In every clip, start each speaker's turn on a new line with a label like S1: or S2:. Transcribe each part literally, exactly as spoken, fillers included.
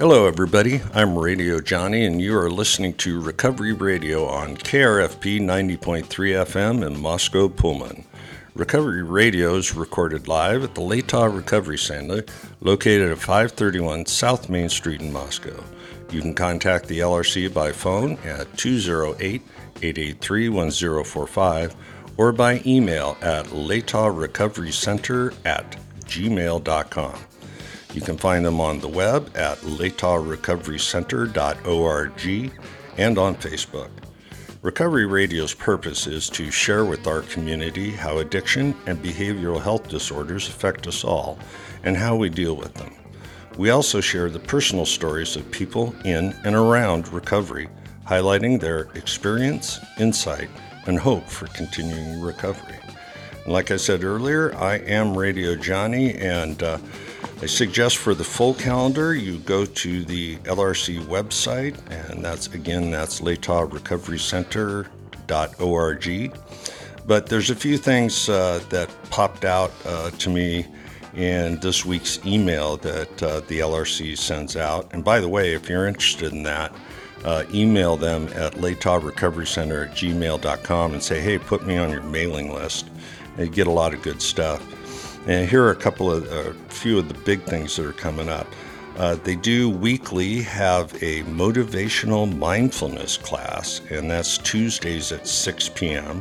S1: Hello, everybody. I'm Radio Johnny, and you are listening to Recovery Radio on K R F P ninety point three F M in Moscow, Pullman. Recovery Radio is recorded live at the Latah Recovery Center, located at five thirty-one South Main Street in Moscow. You can contact the L R C by phone at two oh eight, eight eight three, one oh four five or by email at latahrecoverycenter at gmail dot com. You can find them on the web at latah recovery center dot org and on Facebook. Recovery Radio's purpose is to share with our community how addiction and behavioral health disorders affect us all and how we deal with them. We also share the personal stories of people in and around recovery, highlighting their experience, insight, and hope for continuing recovery. And like I said earlier, I am Radio Johnny, and uh, I suggest for the full calendar, you go to the L R C website, and that's, again, that's latah recovery center dot org. But there's a few things uh, that popped out uh, to me in this week's email that uh, the L R C sends out. And by the way, if you're interested in that, uh, email them at latah recovery center at gmail dot com and say, hey, put me on your mailing list. And you get a lot of good stuff. And here are a couple of, a uh, few of the big things that are coming up. Uh, they do weekly have a motivational mindfulness class, and that's Tuesdays at six p.m.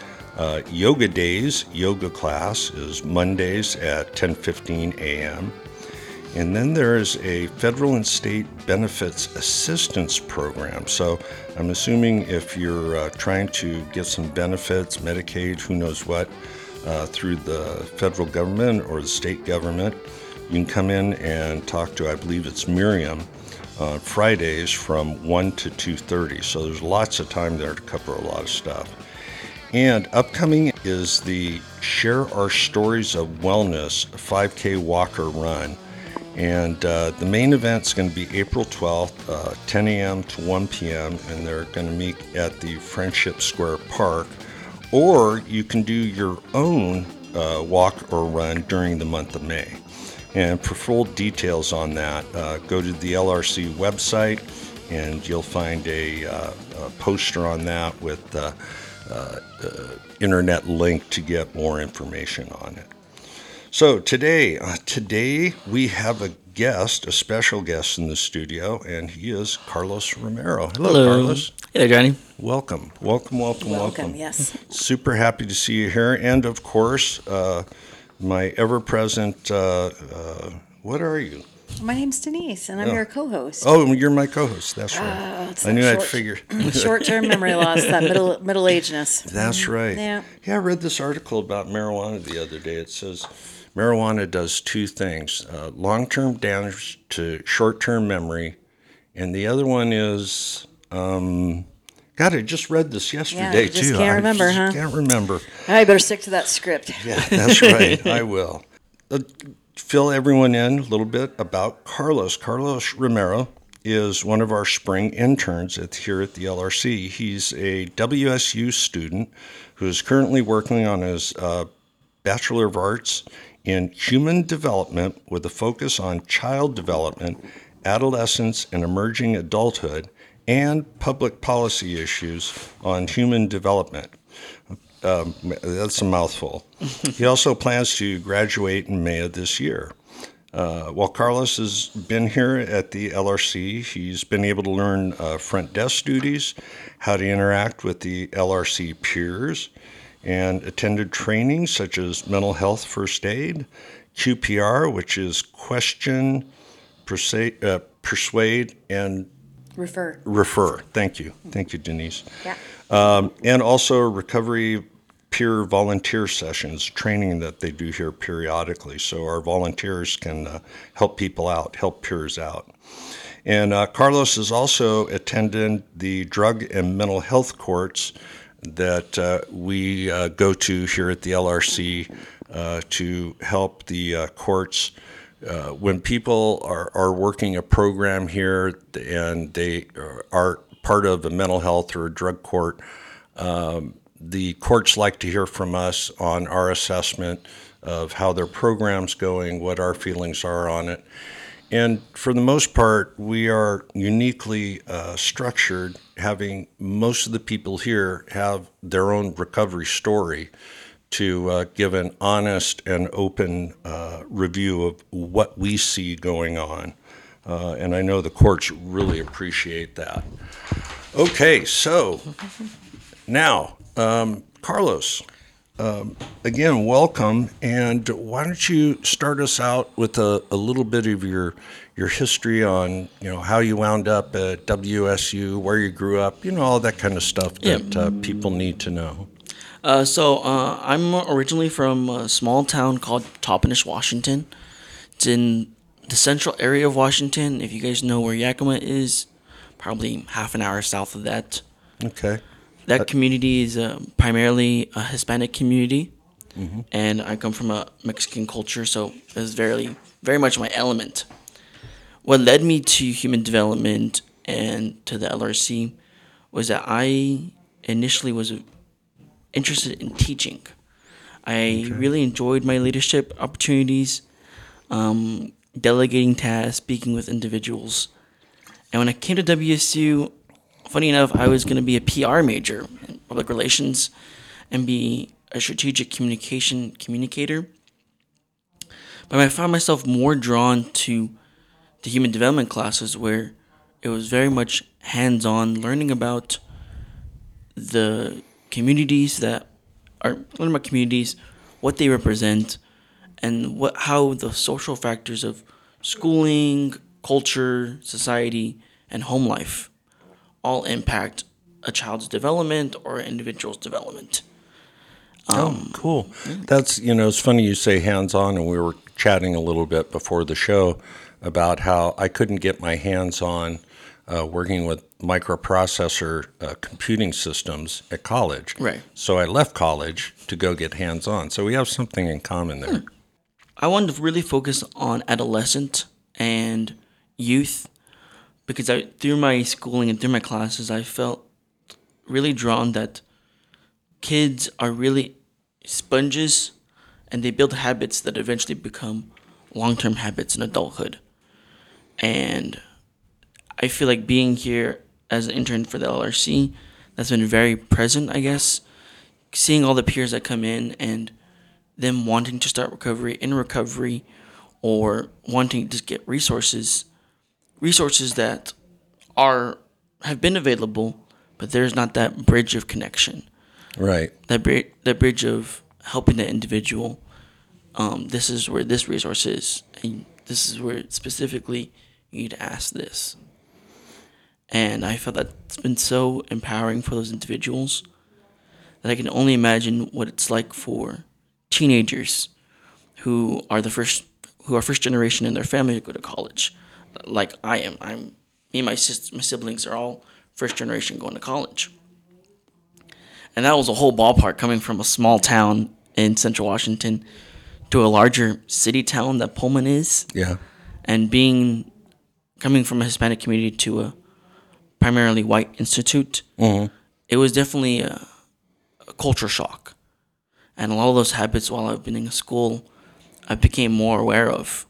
S1: Uh, yoga Days yoga class is Mondays at ten fifteen a.m. And then there is a federal and state benefits assistance program. So I'm assuming if you're uh, trying to get some benefits, Medicaid, who knows what, Uh, through the federal government or the state government, you can come in and talk to, I believe it's Miriam, on uh, Fridays from one to two thirty. So there's lots of time there to cover a lot of stuff. And upcoming is the Share Our Stories of Wellness five K Walk or Run. And uh, the main event's going to be April twelfth, uh, ten a.m. to one p.m., and they're going to meet at the Friendship Square Park. Or you can do your own uh, walk or run during the month of May. And for full details on that, uh, go to the L R C website, and you'll find a, uh, a poster on that with the uh, uh, internet link to get more information on it. So today, uh, today we have a guest, a special guest in the studio, and he is Carlos Romero. Hello,
S2: Hello.
S1: Carlos.
S2: Hey there, Johnny.
S1: Welcome, welcome, welcome, welcome.
S3: Welcome, yes.
S1: Super happy to see you here. And of course, uh, my ever-present, uh, uh, what are you?
S3: My name's Denise, and I'm
S1: Oh.
S3: your co-host.
S1: Oh, you're my co-host. That's right.
S3: Uh, it's
S1: I knew
S3: that
S1: I'd
S3: short-
S1: figure.
S3: Short-term memory loss, that middle middle-agedness.
S1: That's right.
S3: Yeah.
S1: Yeah, I read this article about marijuana the other day. It says marijuana does two things, uh, long-term damage to short-term memory, and the other one is... Um, God, I just read this yesterday,
S3: Yeah, you just
S1: too.
S3: can't
S1: I
S3: remember,
S1: just
S3: huh?
S1: can't remember.
S3: I better stick to that script.
S1: Yeah, that's right. I will. Uh, fill everyone in a little bit about Carlos. Carlos Romero is one of our spring interns at, here at the L R C. He's a W S U student who is currently working on his uh, Bachelor of Arts in Human Development with a focus on child development, adolescence, and emerging adulthood, and public policy issues on human development. Um, that's a mouthful. He also plans to graduate in May of this year. Uh, while Carlos has been here at the L R C, he's been able to learn uh, front desk duties, how to interact with the L R C peers, and attended trainings such as mental health first aid, Q P R, which is question, persuade, uh, persuade and
S3: Refer.
S1: Refer. Thank you. Thank you, Denise.
S3: Yeah.
S1: Um, and also recovery peer volunteer sessions, training that they do here periodically. So our volunteers can uh, help people out, help peers out. And uh, Carlos has also attended the drug and mental health courts that uh, we uh, go to here at the L R C uh, to help the uh, courts. Uh, when people are, are working a program here and they are part of a mental health or a drug court, um, the courts like to hear from us on our assessment of how their program's going, what our feelings are on it. And for the most part, we are uniquely uh, structured, having most of the people here have their own recovery story to uh, give an honest and open uh, review of what we see going on. Uh, and I know the courts really appreciate that. Okay, so now, um, Carlos, um, again, welcome. And why don't you start us out with a, a little bit of your your history on, you know, how you wound up at W S U, where you grew up, you know, all that kind of stuff that uh, people need to know.
S2: Uh, so uh, I'm originally from a small town called Toppenish, Washington. It's in the central area of Washington. If you guys know where Yakima is, probably half an hour south of that.
S1: Okay.
S2: That community is uh, primarily a Hispanic community, mm-hmm. and I come from a Mexican culture, so it's very, very much my element. What led me to human development and to the L R C was that I initially was interested in teaching. I okay. really enjoyed my leadership opportunities, um, delegating tasks, speaking with individuals. And when I came to W S U, funny enough, I was going to be a P R major in public relations and be a strategic communication communicator. But I found myself more drawn to the human development classes where it was very much hands-on, learning about the communities that are learning about communities, what they represent, and what how the social factors of schooling, culture, society, and home life all impact a child's development or an individual's development.
S1: Um, oh, cool. That's, you know, it's funny you say hands-on, and we were chatting a little bit before the show about how I couldn't get my hands on uh, working with microprocessor uh, computing systems at college.
S2: Right.
S1: So I left college to go get hands-on. So we have something in common there.
S2: Hmm. I wanted to really focus on adolescent and youth because I, through my schooling and through my classes, I felt really drawn that kids are really sponges and they build habits that eventually become long-term habits in adulthood. And I feel like being here as an intern for the L R C, that's been very present, I guess. Seeing all the peers that come in and them wanting to start recovery, in recovery, or wanting to get resources, resources that are have been available, but there's not that bridge of connection.
S1: Right.
S2: That bri- that bridge of helping the individual. Um, this is where this resource is, and this is where specifically you need to ask this. And I felt that's been so empowering for those individuals that I can only imagine what it's like for teenagers who are the first, who are first generation in their family to go to college, like I am. I'm me and my sis, my siblings are all first generation going to college, and that was a whole ballpark coming from a small town in Central Washington to a larger city town that Pullman is.
S1: Yeah,
S2: and being coming from a Hispanic community to a primarily white institute, mm-hmm. it was definitely a, a culture shock. And a lot of those habits while I've been in school, I became more aware of.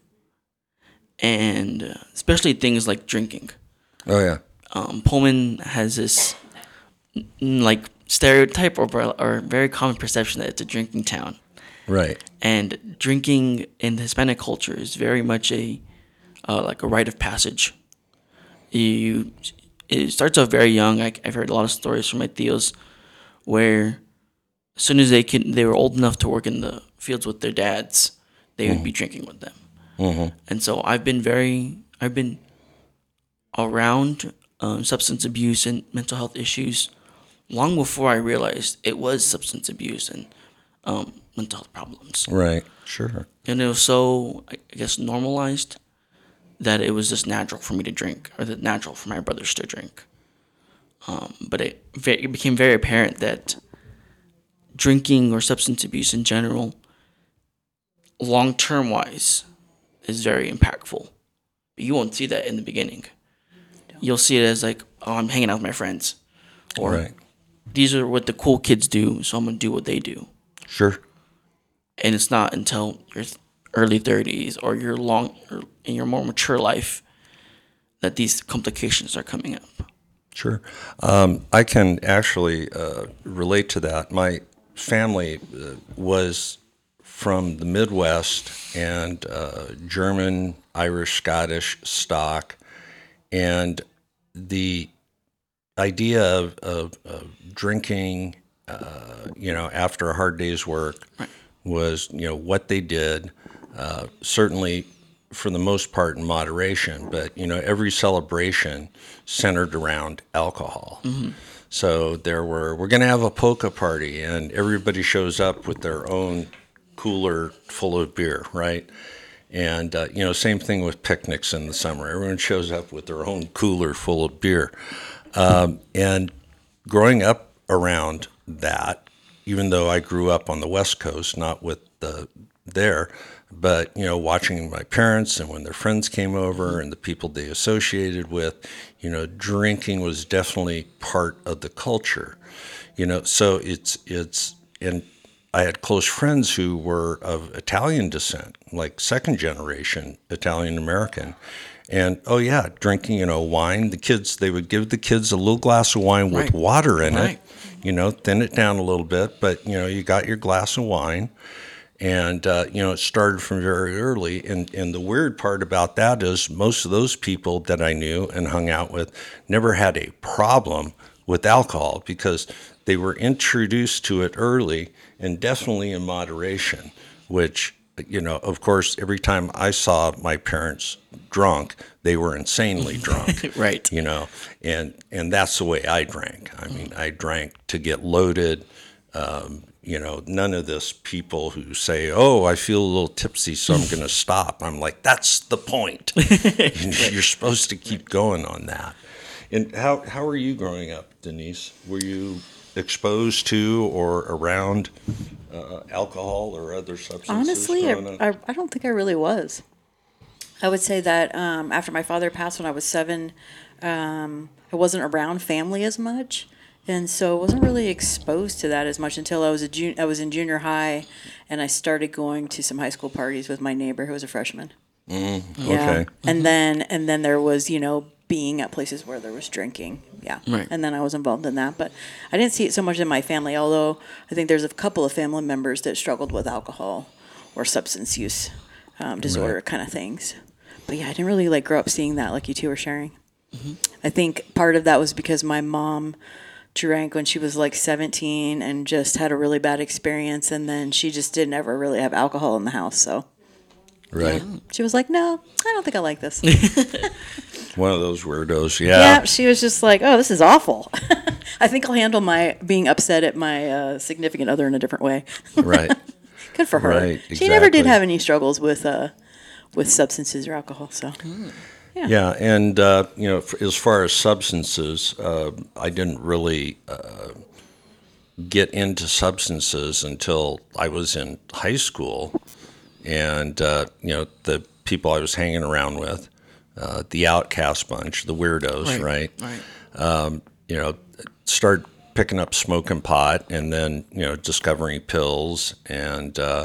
S2: And uh, especially things like drinking.
S1: Oh, yeah.
S2: Um, Pullman has this n- like stereotype or, or very common perception that it's a drinking town.
S1: Right.
S2: And drinking in the Hispanic culture is very much a uh, like a rite of passage. You, it starts off very young. I, I've heard a lot of stories from my tios where as soon as they could, they were old enough to work in the fields with their dads, they mm-hmm. would be drinking with them. Mm-hmm. And so I've been very, I've been around um, substance abuse and mental health issues long before I realized it was substance abuse and um, mental health problems.
S1: Right, sure.
S2: And it was so, I guess, normalized that it was just natural for me to drink, or that natural for my brothers to drink. Um, but it, it became very apparent that drinking or substance abuse in general, long-term wise, is very impactful. But you won't see that in the beginning. You'll see it as like, oh, I'm hanging out with my friends. Or
S1: right.
S2: These are what the cool kids do, so I'm going to do what they do.
S1: Sure.
S2: And it's not until you're early thirties or your long or in your more mature life that these complications are coming up.
S1: Sure. Um, I can actually uh, relate to that. My family uh, was from the Midwest and uh, German, Irish, Scottish stock, and the idea of, of, of drinking, uh, you know, after a hard day's work
S2: Right.
S1: was, you know, what they did. Uh, certainly, for the most part, in moderation. But you know, every celebration centered around alcohol. Mm-hmm. So there were, we're going to have a polka party, and everybody shows up with their own cooler full of beer, right? And, uh, you know, same thing with picnics in the summer. Everyone shows up with their own cooler full of beer. Um, and growing up around that, even though I grew up on the West Coast, not with the there, but, you know, watching my parents and when their friends came over and the people they associated with, you know, drinking was definitely part of the culture, you know, so it's, it's, and I had close friends who were of Italian descent, like second generation Italian American. And, oh, yeah, drinking, you know, wine. The kids, they would give the kids a little glass of wine with
S2: Right.
S1: water in
S2: Right.
S1: it, you know, thin it down a little bit. But, you know, you got your glass of wine. And, uh, you know, it started from very early. And, and the weird part about that is most of those people that I knew and hung out with never had a problem with alcohol because they were introduced to it early and definitely in moderation, which, you know, of course, every time I saw my parents drunk, they were insanely drunk.
S2: Right.
S1: You know, and, and that's the way I drank. I mean, I drank to get loaded. Um, you know, none of this people who say, oh, I feel a little tipsy, so I'm going to stop. I'm like, that's the point. You're supposed to keep going on that. And how, how were you growing up, Denise? Were you exposed to or around uh, alcohol or other substances?
S3: Honestly,
S1: growing
S3: I,
S1: up?
S3: I, I don't think I really was. I would say that um, after my father passed when I was seven, um, I wasn't around family as much. And so I wasn't really exposed to that as much until I was a jun- I was in junior high, and I started going to some high school parties with my neighbor who was a freshman.
S1: Mm,
S3: Yeah.
S1: okay.
S3: And then and then there was, you know, being at places where there was drinking. Yeah.
S2: Right.
S3: And then I was involved in that. But I didn't see it so much in my family, although I think there's a couple of family members that struggled with alcohol or substance use um, disorder
S1: Right.
S3: kind of things. But yeah, I didn't really like grow up seeing that like you two were sharing. Mm-hmm. I think part of that was because my mom drank when she was like seventeen and just had a really bad experience, and then she just didn't ever really have alcohol in the house. So
S1: Right.
S3: she was like, no, I don't think I like this.
S1: One of those weirdos. Yeah.
S3: Yeah, she was just like, oh, this is awful. I think I'll handle my being upset at my uh, significant other in a different way.
S1: Right.
S3: Good for her.
S1: Right,
S3: She never did
S1: exactly.
S3: have any struggles with uh, with substances or alcohol. So yeah.
S1: Yeah, and uh, you know, f- as far as substances, uh, I didn't really uh, get into substances until I was in high school, and uh, you know, the people I was hanging around with, uh, the outcast bunch, the weirdos, right?
S2: Right.
S1: You know, started picking up smoking pot, and then you know, discovering pills, and uh,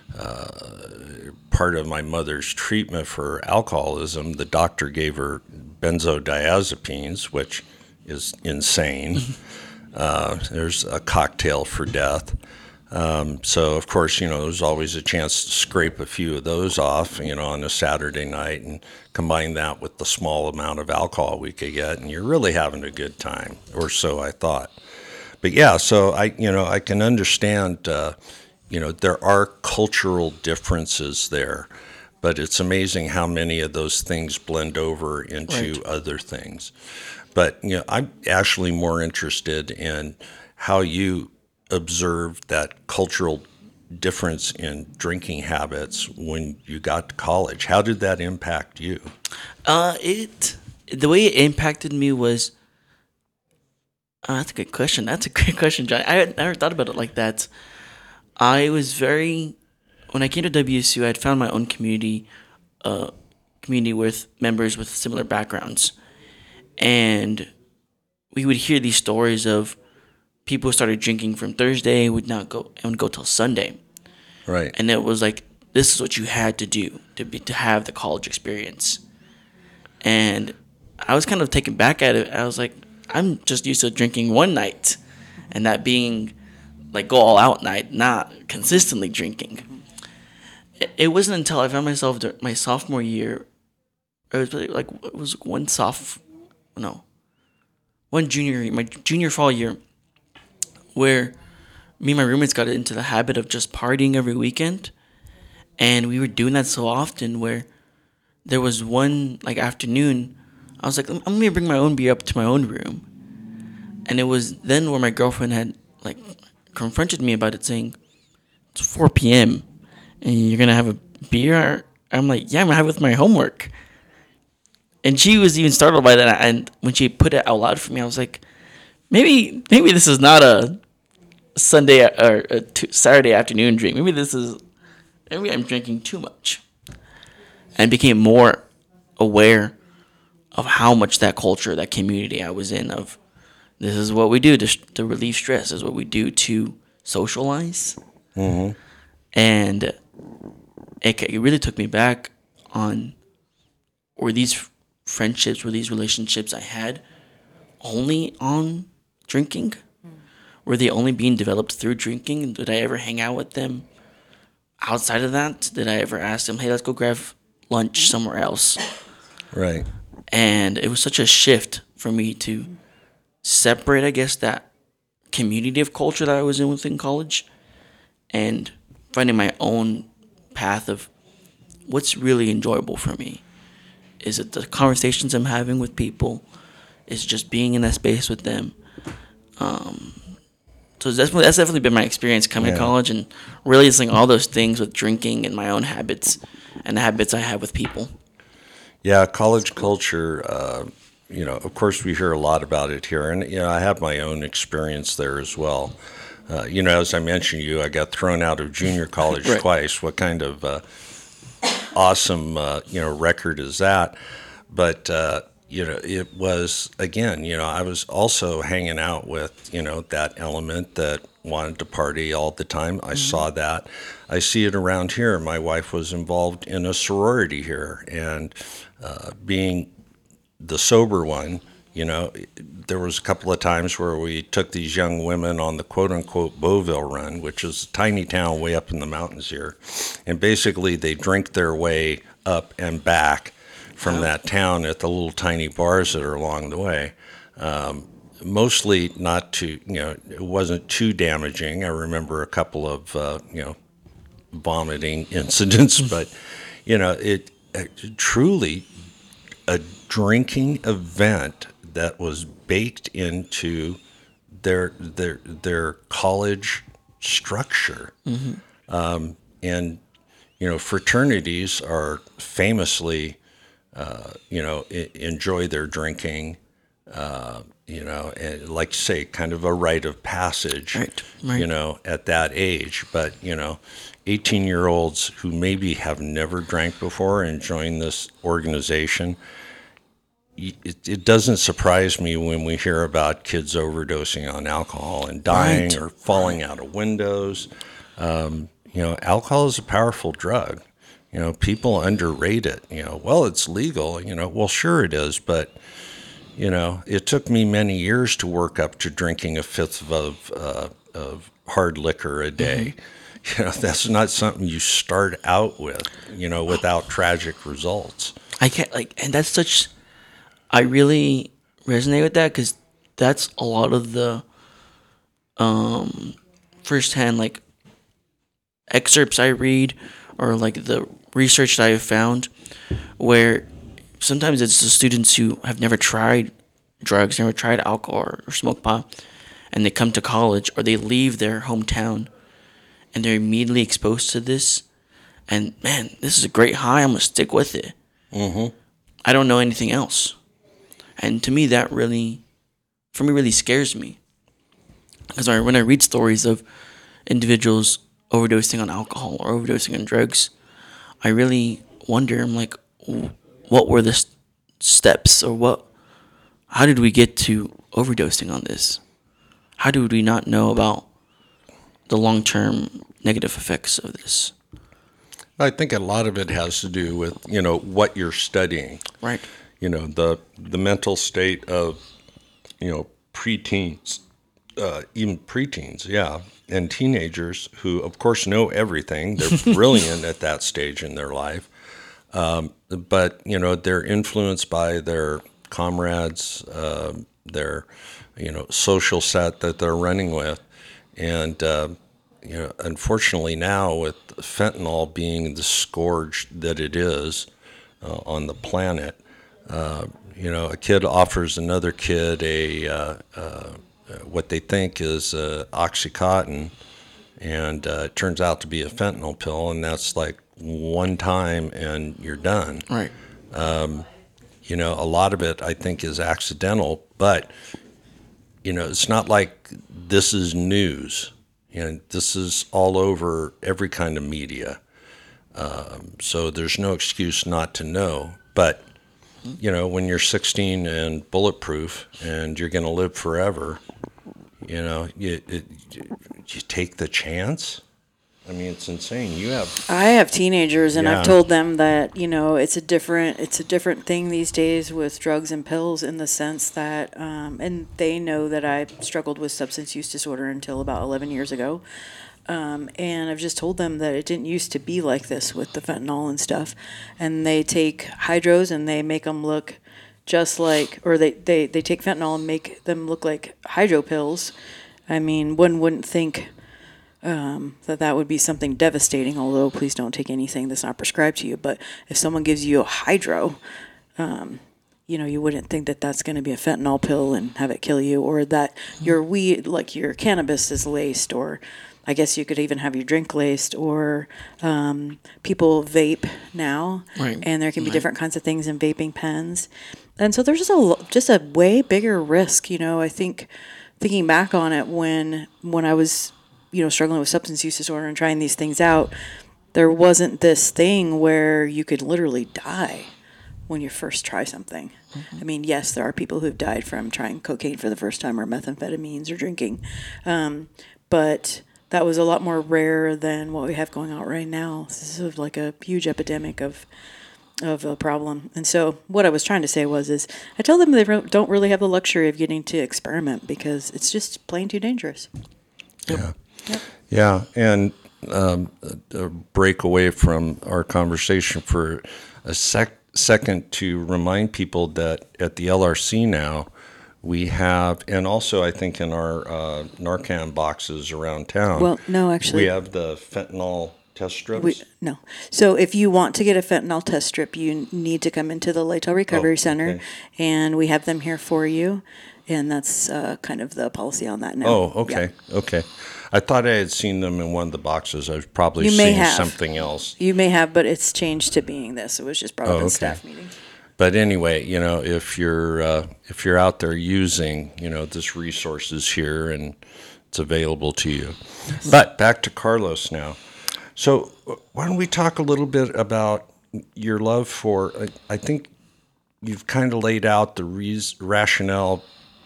S1: part of my mother's treatment for alcoholism, the doctor gave her benzodiazepines, which is insane. uh, there's a cocktail for death. Um, so, of course, you know, there's always a chance to scrape a few of those off, you know, on a Saturday night and combine that with the small amount of alcohol we could get, and you're really having a good time, or so I thought. But yeah, so I, you know, I can understand, uh, you know, there are cultural differences there, but it's amazing how many of those things blend over into
S2: Right.
S1: other things. But, you know, I'm actually more interested in how you observed that cultural difference in drinking habits when you got to college. How did that impact you?
S2: Uh, it the way it impacted me was. Uh, that's a good question. That's a great question, John. I had never thought about it like that. I was very when I came to W S U, I had found my own community, uh, community with members with similar backgrounds, and we would hear these stories of people who started drinking from Thursday would not go and would go till Sunday,
S1: Right.
S2: and it was like this is what you had to do to be to have the college experience. And I was kind of taken back at it. I was like, I'm just used to drinking one night, and that being like go all out night, not consistently drinking. It, it wasn't until I found myself dur- my sophomore year. It was really like it was one soph, no, one junior my junior fall year, where me and my roommates got into the habit of just partying every weekend, and we were doing that so often where there was one like afternoon, I was like, I'm gonna bring my own beer up to my own room, and it was then where my girlfriend had like confronted me about it, saying it's four p.m. and you're gonna have a beer. I'm like, yeah, I'm gonna have it with my homework. And she was even startled by that. And when she put it out loud for me, I was like, maybe maybe this is not a Sunday or a t- Saturday afternoon drink. Maybe this is, maybe I'm drinking too much. And became more aware of how much that culture, that community I was in, of this is what we do to, to relieve stress. This is what we do to socialize.
S1: Mm-hmm.
S2: And it, it really took me back on, were these friendships, were these relationships I had only on drinking? Mm. Were they only being developed through drinking? Did I ever hang out with them outside of that? Did I ever ask them, hey, let's go grab lunch somewhere else?
S1: Right.
S2: And it was such a shift for me to separate, I guess, that community of culture that I was in within college and finding my own path of what's really enjoyable for me. Is it the conversations I'm having with people? Is it just being in that space with them? Um, so that's, that's definitely been my experience coming
S1: Yeah.
S2: to college and realizing all those things with drinking and my own habits and the habits I have with people.
S1: Yeah, college culture, uh, you know, of course we hear a lot about it here. And, you know, I have my own experience there as well. Uh, you know, as I mentioned to you, I got thrown out of junior college
S2: Right.
S1: twice. What kind of uh, awesome, uh, you know, record is that? But, uh, you know, it was, again, you know, I was also hanging out with, you know, that element that wanted to party all the time. I saw that. I see it around here. My wife was involved in a sorority here, and uh, being the sober one, you know, there was a couple of times where we took these young women on the quote-unquote Beauville run, which is a tiny town way up in the mountains here. And basically they drink their way up and back from that town at the little tiny bars that are along the way. Um, mostly not too, you know, it wasn't too damaging. I remember a couple of, uh, you know, vomiting incidents, but, you know, it, it truly a drinking event that was baked into their their their college structure. Mm-hmm. Um, and, you know, fraternities are famously, uh, you know, I- enjoy their drinking, uh, you know, and like say, kind of a rite of passage,
S2: Right, right.
S1: you know, at that age. But, you know, eighteen-year-olds who maybe have never drank before and join this organization, It, it doesn't surprise me when we hear about kids overdosing on alcohol and dying
S2: Right.
S1: or falling out of windows. Um, you know, alcohol is a powerful drug. You know, people underrate it. You know, well, it's legal. You know, well, sure it is, but you know, it took me many years to work up to drinking a fifth of uh, of hard liquor a day. Mm-hmm. You know, that's not something you start out with. You know, without tragic results.
S2: I can't, like, and that's such, I really resonate with that because that's a lot of the um, firsthand, like, excerpts I read or, like, the research that I have found where sometimes it's the students who have never tried drugs, never tried alcohol or, or smoke pot, and they come to college or they leave their hometown and they're immediately exposed to this. And, man, this is a great high. I'm going to stick with it.
S1: Mm-hmm.
S2: I don't know anything else. And to me, that really, for me, really scares me. Because when I read stories of individuals overdosing on alcohol or overdosing on drugs, I really wonder, I'm like, what were the st- steps or what, how did we get to overdosing on this? How did we not know about the long-term negative effects of this?
S1: I think a lot of it has to do with, you know, what you're studying.
S2: Right.
S1: You know, the the mental state of, you know, preteens, uh, even preteens, yeah, and teenagers who, of course, know everything. They're brilliant at that stage in their life. Um, but, you know, they're influenced by their comrades, uh, their, you know, social set that they're running with. And, uh, you know, unfortunately now with fentanyl being the scourge that it is uh, on the planet, uh, you know, a kid offers another kid a uh, uh, what they think is uh, Oxycontin, and uh, it turns out to be a fentanyl pill, and that's like one time and you're done.
S2: Right.
S1: Um, you know, a lot of it I think is accidental, but you know, it's not like this is news. And this is all over every kind of media. Um, so there's no excuse not to know. But, you know, when you're sixteen and bulletproof and you're going to live forever, you know, you, it, you take the chance. I mean, it's insane. You have
S3: I have teenagers, and
S1: Yeah.
S3: I've told them that, you know, it's a different it's a different thing these days with drugs and pills, in the sense that, um, and they know that I struggled with substance use disorder until about eleven years ago. Um, and I've just told them that it didn't used to be like this with the fentanyl and stuff. And they take hydros and they make them look just like, or they, they, they take fentanyl and make them look like hydro pills. I mean, one wouldn't think um, that that would be something devastating, although please don't take anything that's not prescribed to you. But if someone gives you a hydro, um, you know, you wouldn't think that that's going to be a fentanyl pill and have it kill you, or that your weed, like your cannabis is laced, or I guess you could even have your drink laced, or um, people vape now,
S2: Right.
S3: and there can be
S2: Right.
S3: different kinds of things in vaping pens. And so there's just a, lo- just a way bigger risk, you know, I think, thinking back on it, when when I was, you know, struggling with substance use disorder and trying these things out, there wasn't this thing where you could literally die when you first try something. Mm-hmm. I mean, yes, there are people who've died from trying cocaine for the first time, or methamphetamines, or drinking, um, but that was a lot more rare than what we have going on right now. This is like a huge epidemic of of a problem. And so what I was trying to say was, is I tell them they don't really have the luxury of getting to experiment, because it's just plain too dangerous.
S1: Yeah.
S3: Yep.
S1: Yeah. And um, a break away from our conversation for a sec- second to remind people that at the L R C now, we have, and also I think in our uh, Narcan boxes around town.
S3: Well, no, actually.
S1: We have the fentanyl test strips.
S3: We, no. So if you want to get a fentanyl test strip, you need to come into the Laytel Recovery
S1: Oh,
S3: Center,
S1: okay.
S3: and we have them here for you. And that's uh, kind of the policy on that now.
S1: Oh, okay. Yeah. Okay. I thought I had seen them in one of the boxes. I've probably
S3: You may
S1: seen
S3: have.
S1: something else.
S3: You may have, but it's changed to being this. It was just brought
S1: Oh,
S3: up in
S1: okay.
S3: staff meeting.
S1: But anyway, you know, if you're uh, if you're out there using, you know, this resource is here and it's available to you. But back to Carlos now. So why don't we talk a little bit about your love for? I, I think you've kind of laid out the reas rationale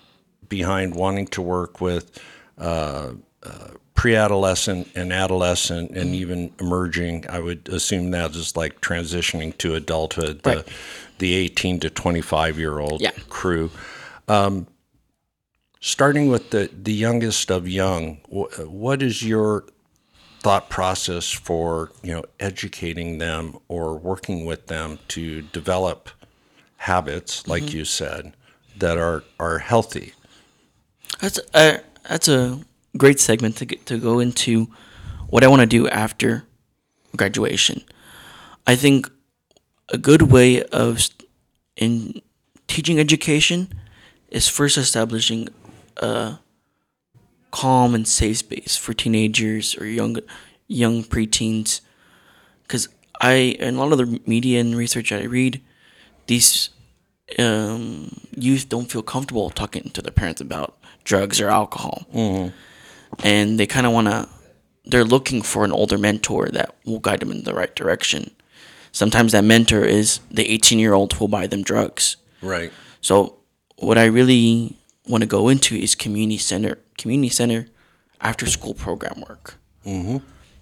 S1: behind wanting to work with uh, uh, pre-adolescent and adolescent and even emerging. I would assume that is like transitioning to adulthood.
S2: Right.
S1: The, the eighteen to twenty-five year old
S2: Yeah.
S1: crew. Um, starting with the, the youngest of young, wh- what is your thought process for, you know, educating them or working with them to develop habits, like
S2: Mm-hmm.
S1: you said, that are, are healthy?
S2: That's a that's a great segment to get to go into what I want to do after graduation. I think a good way of st- in teaching education is first establishing a calm and safe space for teenagers or young young preteens. Because I, in a lot of the media and research I read, these um, youth don't feel comfortable talking to their parents about drugs or alcohol.
S1: Mm-hmm.
S2: And they kind of want to, they're looking for an older mentor that will guide them in the right direction. Sometimes that mentor is the eighteen-year-old who will buy them drugs.
S1: Right.
S2: So what I really want to go into is community center, community center after-school program work.
S1: Mm-hmm.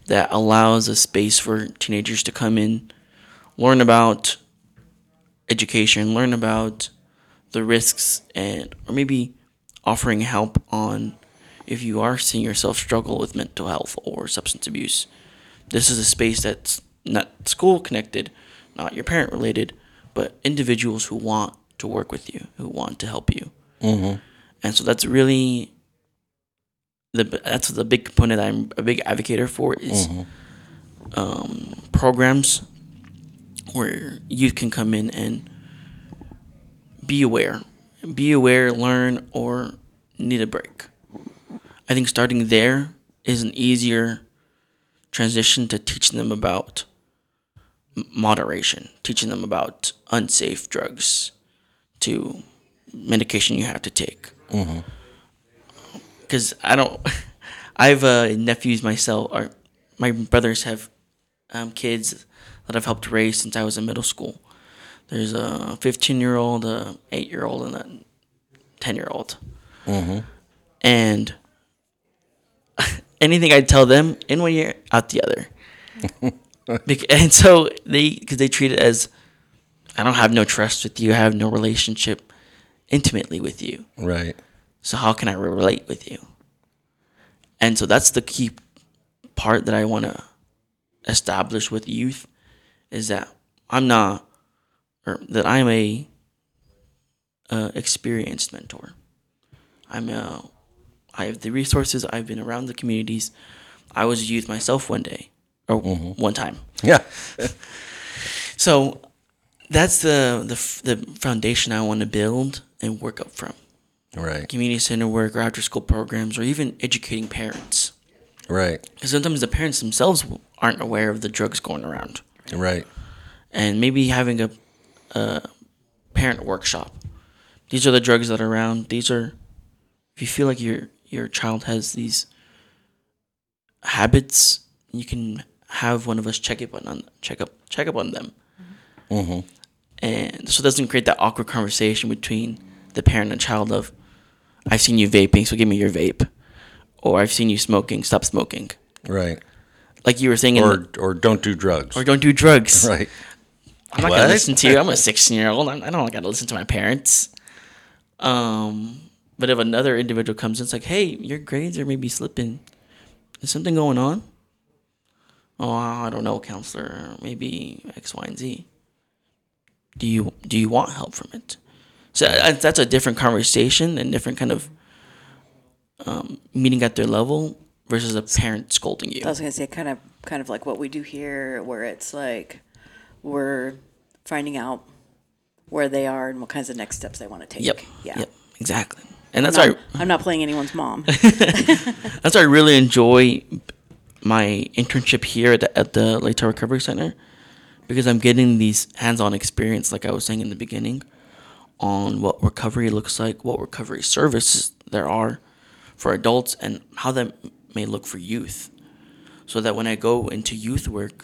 S2: that allows a space for teenagers to come in, learn about education, learn about the risks, and or maybe offering help on if you are seeing yourself struggle with mental health or substance abuse. This is a space that's not school connected, not your parent related, but individuals who want to work with you, who want to help you.
S1: Mm-hmm.
S2: And so that's really the that's the big component I'm a big advocate for is
S1: Mm-hmm.
S2: um, programs where youth can come in and be aware, be aware, learn, or need a break. I think starting there is an easier transition to teaching them about moderation, teaching them about unsafe drugs, to medication you have to take. Because mm-hmm. I don't, I have uh, nephews myself, or my brothers have um, kids that I've helped raise since I was in middle school. There's a fifteen-year-old, a eight-year-old, and a ten-year-old. Mm-hmm. And anything I tell them, in one ear, out the other. And so they, because they treat it as, I don't have no trust with you, I have no relationship intimately with you.
S1: Right.
S2: So how can I relate with you? And so that's the key part that I want to establish with youth, is that I'm not, or that I'm a uh, experienced mentor. I'm a, I have the resources. I've been around the communities. I was a youth myself one day, or mm-hmm. one time.
S1: Yeah.
S2: So that's the, the the foundation I want to build and work up from.
S1: Right.
S2: Community center work, or after school programs, or even educating parents.
S1: Right.
S2: Because sometimes the parents themselves aren't aware of the drugs going around.
S1: Right.
S2: And maybe having a, a parent workshop. These are the drugs that are around. These are, if you feel like your your child has these habits, you can have one of us check up on check up check up on them. Mm-hmm. And so it doesn't create that awkward conversation between the parent and child of, I've seen you vaping, so give me your vape. Or I've seen you smoking, stop smoking.
S1: Right.
S2: Like you were saying.
S1: Or
S2: in the,
S1: or don't do drugs.
S2: Or don't do drugs.
S1: Right.
S2: I'm not going to listen to you. I'm a sixteen-year-old. I don't got to listen to my parents. Um, But if another individual comes in, it's like, hey, your grades are maybe slipping. Is something going on? Oh, I don't know, counselor. Maybe X, Y, and Z. Do you do you want help from it? So uh, that's a different conversation and different kind of um, meeting at their level versus a parent scolding you.
S3: I was going to say kind of kind of like what we do here, where it's like we're finding out where they are and what kinds of next steps they want to take.
S2: Yep.
S3: Yeah.
S2: Yep. Exactly. And that's
S3: I'm
S2: why
S3: not, I, I'm not playing anyone's mom.
S2: That's why I really enjoy my internship here at the, at the Latah Recovery Center, because I'm getting these hands-on experience, like I was saying in the beginning, on what recovery looks like, what recovery services there are for adults, and how that may look for youth. So that when I go into youth work,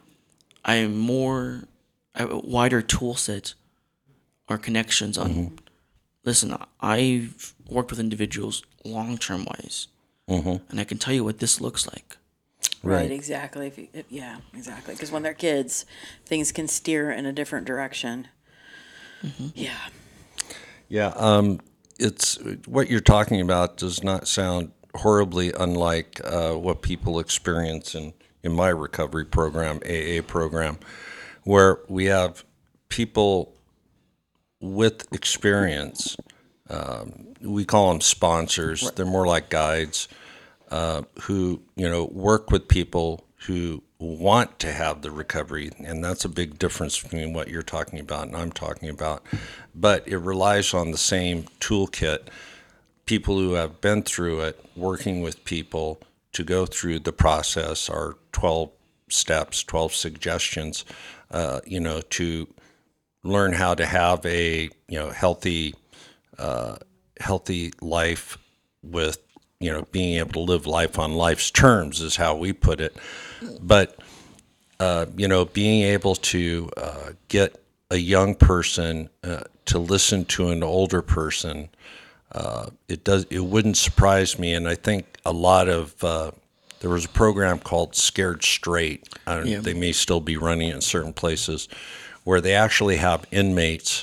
S2: I am more, I have a wider tool set or connections on, mm-hmm. Listen, I've worked with individuals long-term wise, mm-hmm. and I can tell you what this looks like.
S3: Right, right, exactly. If you, if, yeah, exactly. Because when they're kids, things can steer in a different direction. Mm-hmm. Yeah.
S1: Yeah, um, it's what you're talking about does not sound horribly unlike uh, what people experience in, in my recovery program, A A program, where we have people with experience. Um, we call them sponsors. Right. They're more like guides uh, who, you know, work with people who want to have the recovery, and that's a big difference between what you're talking about and I'm talking about. But it relies on the same toolkit, people who have been through it, working with people to go through the process, our twelve steps, twelve suggestions, uh, you know, to learn how to have a, you know, healthy, uh, healthy life with, you know, being able to live life on life's terms is how we put it. But, uh, you know, being able to uh, get a young person uh, to listen to an older person, uh, it does. It wouldn't surprise me, and I think a lot of uh, there was a program called Scared Straight. I don't,
S2: Yeah.
S1: They may still be running in certain places where they actually have inmates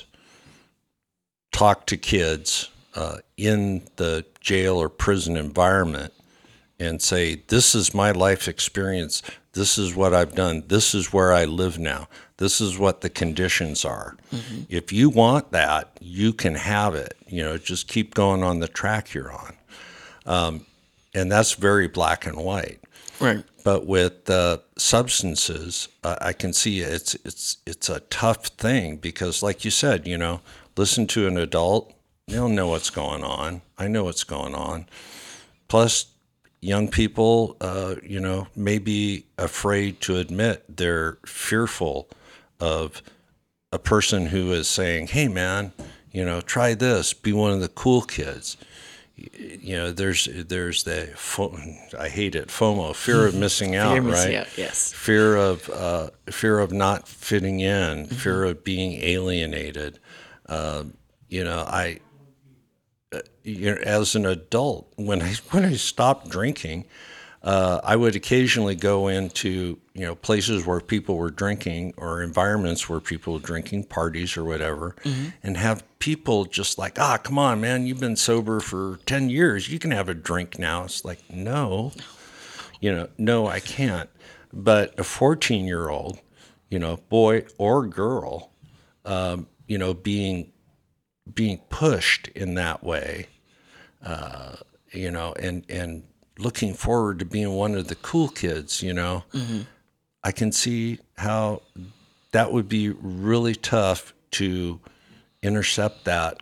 S1: talk to kids uh, in the jail or prison environment and say, this is my life experience. This is what I've done. This is where I live now. This is what the conditions are. Mm-hmm. If you want that, you can have it. You know, just keep going on the track you're on. Um, and that's very black and white.
S2: Right.
S1: But with uh, substances, uh, I can see it's it's it's a tough thing because, like you said, you know, listen to an adult, they'll know what's going on. I know what's going on. Plus, young people, uh, you know, may be afraid to admit they're fearful of a person who is saying, hey, man, you know, try this, be one of the cool kids. You know, there's there's the, I hate it, FOMO, fear of missing out,
S2: Fear of
S1: right?
S2: missing out, yes.
S1: Fear of, uh, fear of not fitting in,
S2: Mm-hmm.
S1: fear of being alienated. Uh, you know, I, uh, you know, as an adult, when I when I stopped drinking, uh, I would occasionally go into, you know, places where people were drinking or environments where people were drinking, parties or whatever, mm-hmm. and have people just like, ah, come on, man, you've been sober for ten years. You can have a drink now. It's like, no, you know, no, I can't. But a fourteen-year-old, you know, boy or girl, um, you know, being being pushed in that way, uh, you know, and, and looking forward to being one of the cool kids, you know, mm-hmm. I can see how that would be really tough to intercept that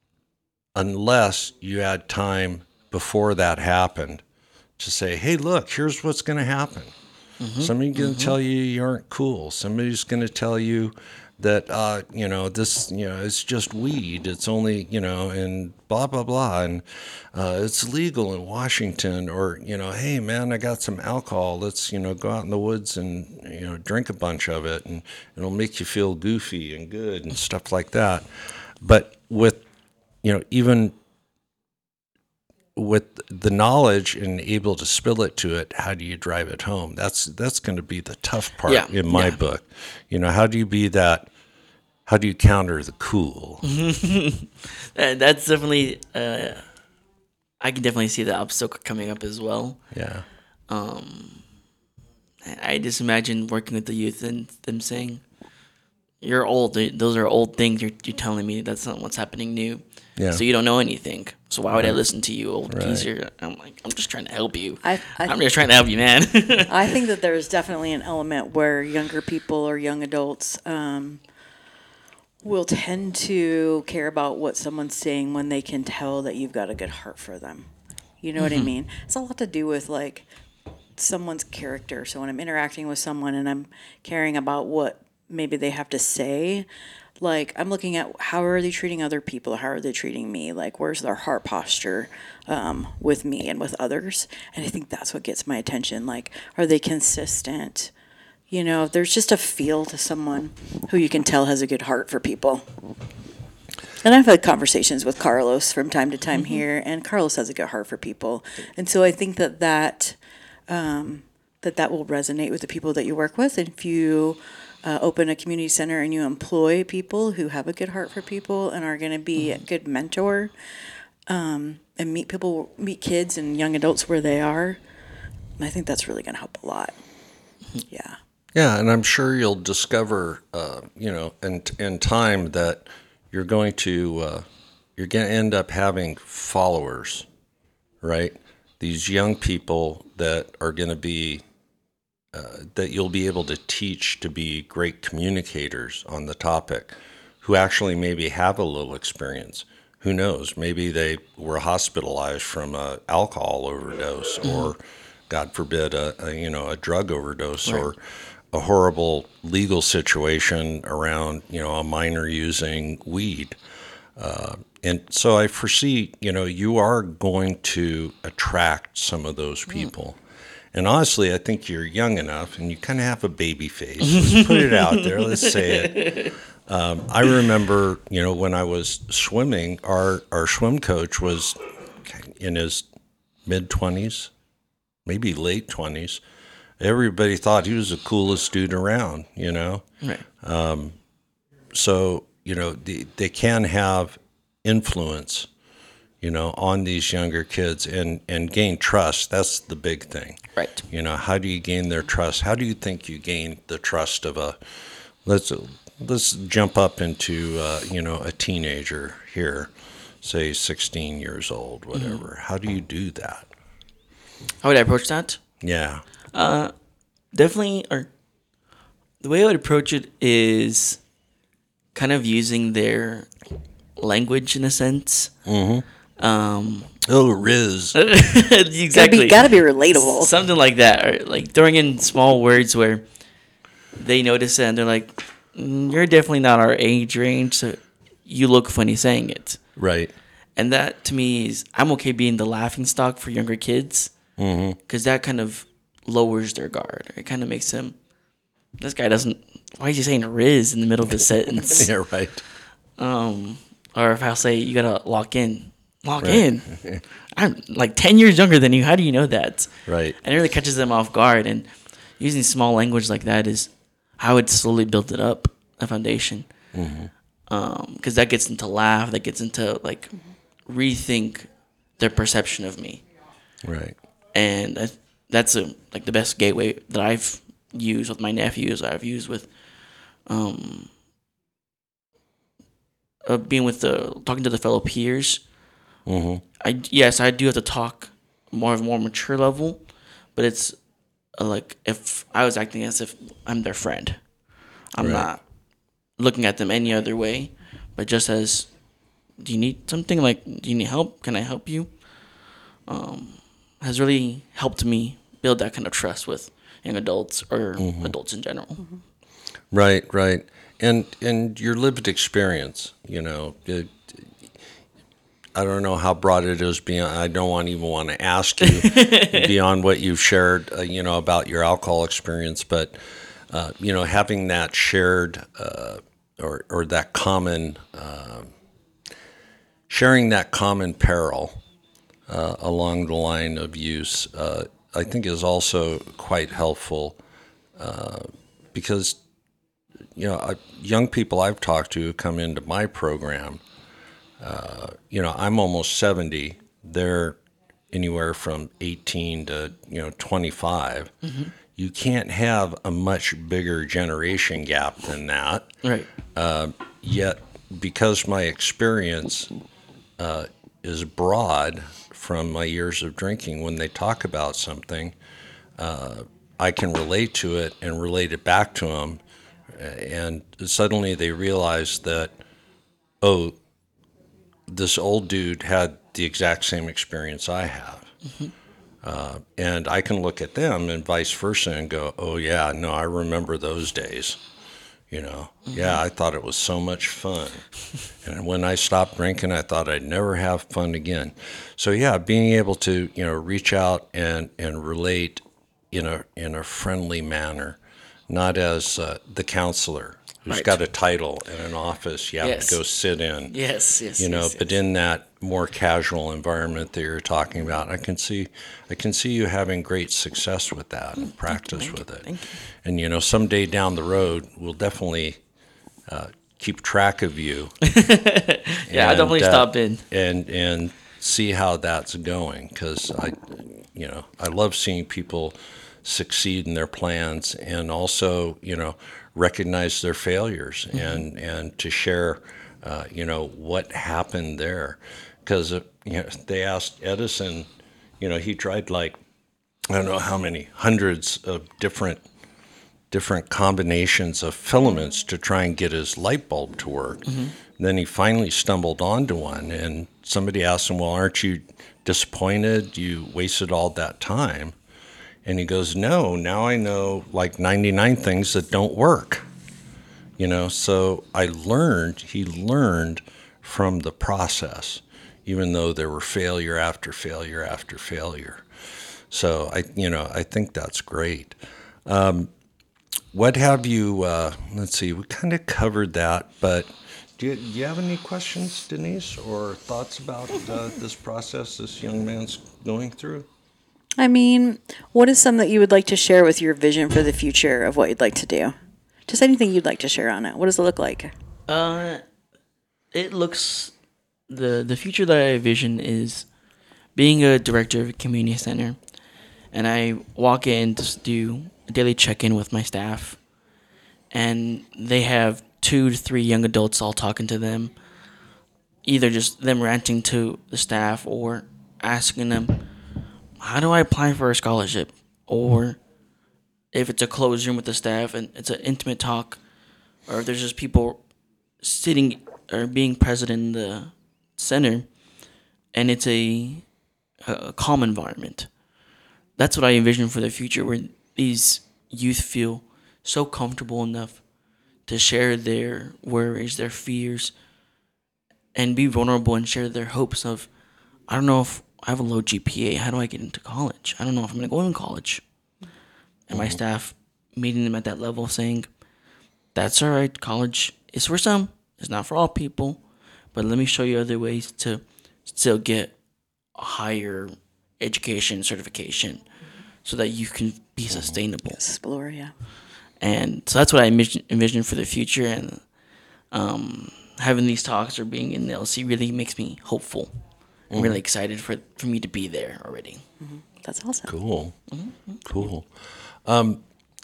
S1: unless you had time before that happened to say, hey, look, here's what's going to happen. Mm-hmm. Somebody's going to mm-hmm. tell you you aren't cool. Somebody's going to tell you that, uh, you know, this, you know, it's just weed. It's only, you know, and blah, blah, blah. And uh, it's legal in Washington. Or, you know, hey, man, I got some alcohol. Let's, you know, go out in the woods and, you know, drink a bunch of it. And it'll make you feel goofy and good and stuff like that. But with, you know, even with the knowledge and able to spill it to it, how do you drive it home? That's that's going to be the tough part
S2: yeah,
S1: in my
S2: yeah.
S1: book. You know, how do you be that? How do you counter the cool?
S2: That's definitely. Uh, I can definitely see the obstacle coming up as well.
S1: Yeah.
S2: Um, I just imagine working with the youth and them saying, "You're old. Those are old things. You're you're telling me that's not what's happening new.
S1: Yeah.
S2: So you don't know anything. So why would
S1: right.
S2: I listen to you, old
S1: right.
S2: geezer?" I'm like, I'm just trying to help you.
S3: I, I
S2: I'm just trying to help you, man.
S3: I think that there's definitely an element where younger people or young adults um, will tend to care about what someone's saying when they can tell that you've got a good heart for them. You know mm-hmm. what I mean? It's a lot to do with like someone's character. So when I'm interacting with someone and I'm caring about what maybe they have to say, like I'm looking at how are they treating other people? How are they treating me? Like where's their heart posture um, with me and with others? And I think that's what gets my attention. Like, are they consistent? You know, there's just a feel to someone who you can tell has a good heart for people. And I've had conversations with Carlos from time to time mm-hmm. here, and Carlos has a good heart for people. And so I think that that, um, that, that will resonate with the people that you work with. And if you uh, open a community center and you employ people who have a good heart for people and are going to be mm-hmm. a good mentor um, and meet people, meet kids and young adults where they are, I think that's really going to help a lot. Yeah.
S1: Yeah, and I'm sure you'll discover, uh, you know, in in time that you're going to uh, you're going to end up having followers, right? These young people that are going to be uh, that you'll be able to teach to be great communicators on the topic, who actually maybe have a little experience. Who knows? Maybe they were hospitalized from a alcohol overdose, mm-hmm. or God forbid, a, a you know a drug overdose, right. or a horrible legal situation around, you know, a minor using weed. Uh, and so I foresee, you know, you are going to attract some of those people. Mm. And honestly, I think you're young enough and you kind of have a baby face. Let's put it out there. Let's say it. Um, I remember, you know, when I was swimming, our, our swim coach was in his mid-twenties, maybe late twenties, everybody thought he was the coolest dude around, you know?
S2: Right.
S1: So, you know, they, they can have influence, you know, on these younger kids and, and gain trust. That's the big thing.
S2: Right.
S1: You know, how do you gain their trust? How do you think you gain the trust of a, let's, let's jump up into, uh, you know, a teenager here, say sixteen years old, whatever. Mm-hmm. How do you do that?
S2: How would I approach that?
S1: Yeah.
S2: Uh, definitely, or the way I would approach it is kind of using their language in a sense.
S1: Mm-hmm.
S2: Um,
S1: oh, Riz.
S2: exactly.
S3: Gotta be, gotta be relatable.
S2: Something like that, or like throwing in small words where they notice it and they're like, mm, "You're definitely not our age range, so you look funny saying it."
S1: Right.
S2: And that to me is, I'm okay being the laughing stock for younger kids, because mm-hmm. that kind of lowers their guard. It kind of makes them, this guy doesn't, why is he saying Riz in the middle of a sentence?
S1: Yeah, right.
S2: Um, or if I'll say, you gotta lock in. Lock
S1: right.
S2: in. I'm like ten years younger than you. How do you know that?
S1: Right.
S2: And it really catches them off guard. And using small language like that is how I would slowly build it up, a foundation. Mm-hmm. Um, because that gets them to laugh. That gets them to like rethink their perception of me.
S1: Right.
S2: And I, that's a, like the best gateway that I've used with my nephews. I've used with um, uh, being with the talking to the fellow peers. Mm-hmm. I yes, I do have to talk more of a more mature level, but it's uh, like if I was acting as if I'm their friend. I'm right. not looking at them any other way, but just as, do you need something? Like, do you need help? Can I help you? Um, has really helped me build that kind of trust with young adults or mm-hmm. adults in general. Mm-hmm.
S1: Right, right. And and your lived experience, you know, it, I don't know how broad it is beyond, I don't want, even want to ask you beyond what you've shared, uh, you know, about your alcohol experience, but, uh, you know, having that shared uh, or, or that common, uh, sharing that common peril uh, along the line of use, uh, I think is also quite helpful uh, because, you know, I, young people I've talked to who come into my program, uh, you know, I'm almost seventy. They're anywhere from eighteen to, you know, twenty-five. Mm-hmm. You can't have a much bigger generation gap than that.
S2: Right.
S1: Uh, yet, because my experience uh, is broad from my years of drinking, when they talk about something, uh, I can relate to it and relate it back to them. And suddenly they realize that, oh, this old dude had the exact same experience I have. Mm-hmm. Uh, and I can look at them and vice versa and go, oh, yeah, no, I remember those days. You know, mm-hmm. yeah, I thought it was so much fun. And when I stopped drinking, I thought I'd never have fun again. So, yeah, being able to, you know, reach out and, and relate in a in a friendly manner, not as uh, the counselor who's right. got a title and an office you have yes. to go sit in.
S2: Yes, yes,
S1: You know,
S2: yes,
S1: but
S2: yes.
S1: in that more casual environment that you're talking about, I can see, I can see you having great success with that and practice
S2: thank you,
S1: with it.
S2: Thank you.
S1: And you know, someday down the road, we'll definitely uh, keep track of you.
S2: yeah,
S1: and,
S2: I definitely
S1: uh,
S2: stop in
S1: and and see how that's going, because I, you know, I love seeing people succeed in their plans and also, you know, recognize their failures mm-hmm. and and to share, uh, you know, what happened there, because uh, you know, they asked Edison, you know, he tried like I don't know how many hundreds of different different combinations of filaments to try and get his light bulb to work. Mm-hmm. Then he finally stumbled onto one, and somebody asked him, "Well, aren't you disappointed? You wasted all that time?" And he goes, no, now I know like ninety-nine things that don't work, you know? So I learned, he learned from the process, even though there were failure after failure after failure. So I, you know, I think that's great. Um, what have you, uh, let's see, we kind of covered that, but do you, do you have any questions, Denise, or thoughts about uh, this process this young man's going through?
S3: I mean, what is some that you would like to share with your vision for the future of what you'd like to do? Just anything you'd like to share on it. What does it look like?
S2: Uh, it looks the the future that I envision is being a director of a community center, and I walk in to do a daily check-in with my staff, and they have two to three young adults all talking to them, either just them ranting to the staff or asking them, how do I apply for a scholarship? Or if it's a closed room with the staff and it's an intimate talk, or if there's just people sitting or being present in the center and it's a, a calm environment. That's what I envision for the future, where these youth feel so comfortable enough to share their worries, their fears, and be vulnerable and share their hopes of, I don't know if I have a low G P A. How do I get into college? I don't know if I'm going to go in college. And my staff meeting them at that level saying, that's all right. College is for some. It's not for all people. But let me show you other ways to still get a higher education certification so that you can be sustainable.
S3: Explore, yeah.
S2: And so that's what I envision, envision for the future. And um, having these talks or being in the L C really makes me hopeful. I'm really excited for, for me to be there already.
S3: Mm-hmm. That's awesome.
S1: Cool. Mm-hmm. Cool. Um,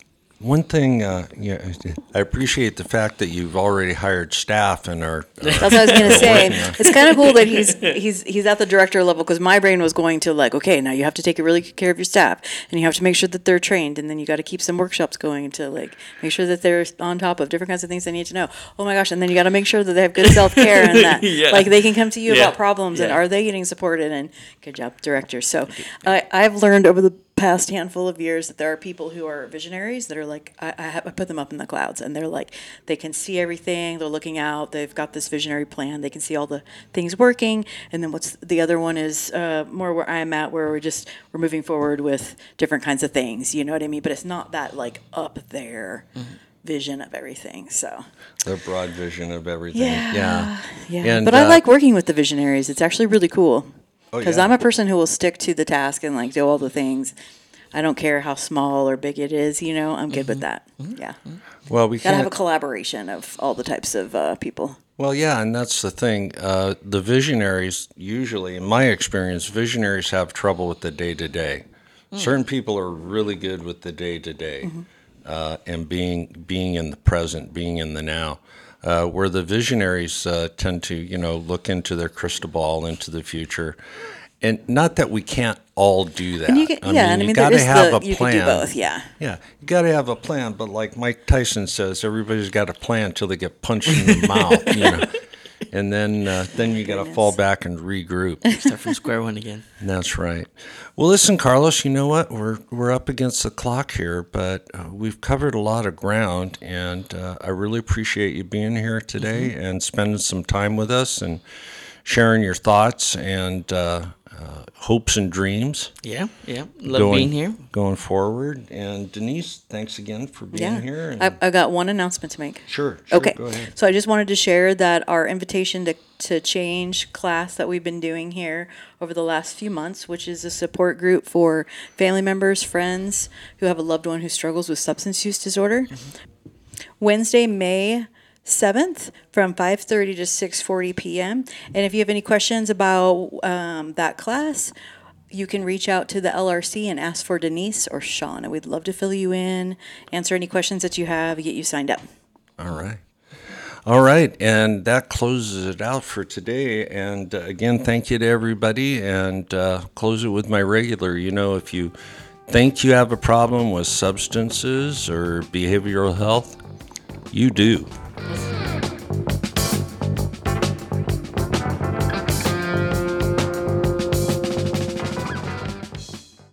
S1: one thing, uh, yeah, I appreciate the fact that you've already hired staff and are. Uh,
S3: That's what I was going to say. It's kind of cool that he's he's he's at the director level, because my brain was going to like, okay, now you have to take really good care of your staff, and you have to make sure that they're trained, and then you got to keep some workshops going to like make sure that they're on top of different kinds of things they need to know. Oh my gosh, and then you got to make sure that they have good self care and that
S2: Yeah.
S3: like they can come to you
S2: Yeah.
S3: about problems and
S2: Yeah.
S3: are they getting supported, and good job, director. So I I've learned over the past handful of years that there are people who are visionaries that are like, I, I, have, I put them up in the clouds, and they're like, they can see everything, they're looking out, they've got this visionary plan, they can see all the things working. And then what's the other one is uh, more where I'm at, where we're just we're moving forward with different kinds of things, you know what I mean? But it's not that like up there mm-hmm. vision of everything. So
S1: the broad vision of everything.
S3: yeah,
S1: yeah.
S3: yeah.
S1: And,
S3: but
S1: uh,
S3: I like working with the visionaries. It's actually really cool. Because
S1: Oh, yeah.
S3: I'm a person who will stick to the task and like do all the things. I don't care how small or big it is, you know. I'm good with that. Yeah,
S1: Well, we
S3: gotta have a
S1: can't.
S3: collaboration of all the types of uh, people.
S1: Well, yeah, and that's the thing. Uh, the visionaries, usually, in my experience, visionaries have trouble with the day to day. Certain people are really good with the day to day, and being being in the present, being in the now. Uh, where the visionaries uh, tend to, you know, look into their crystal ball, into the future, and not that we can't all do that.
S3: And you get,
S1: I
S3: yeah,
S1: mean,
S3: and I
S1: you
S3: mean there
S1: got to
S3: is
S1: have
S3: the
S1: a
S3: you
S1: plan.
S3: can do both. Yeah,
S1: Yeah, you got to have a plan, but like Mike Tyson says, everybody's got a plan until they get punched in the mouth, you know, and then uh, then you got to fall back and regroup.
S2: Start from square one again.
S1: That's right. Well, listen, Carlos, you know what? We're we're up against the clock here, but uh, we've covered a lot of ground, and uh, I really appreciate you being here today mm-hmm. and spending some time with us and sharing your thoughts and uh, uh, hopes and dreams.
S2: Yeah, yeah. Love
S1: going,
S2: being here.
S1: Going forward. And Denise, thanks again for being
S3: yeah.
S1: here. And
S3: I, I got one announcement to make.
S1: Sure, sure.
S3: Okay.
S1: Go ahead.
S3: So I just wanted to share that our invitation to, to change class that we've been doing here over the last few months, which is a support group for family members, friends who have a loved one who struggles with substance use disorder. Mm-hmm. Wednesday, May seventh from five thirty to six forty p.m. And if you have any questions about um, that class, you can reach out to the L R C and ask for Denise or Sean, and we'd love to fill you in, answer any questions that you have, get you signed up.
S1: All right. All right, and that closes it out for today. And uh, again, thank you to everybody, and uh, close it with my regular. You know, if you think you have a problem with substances or behavioral health, you do.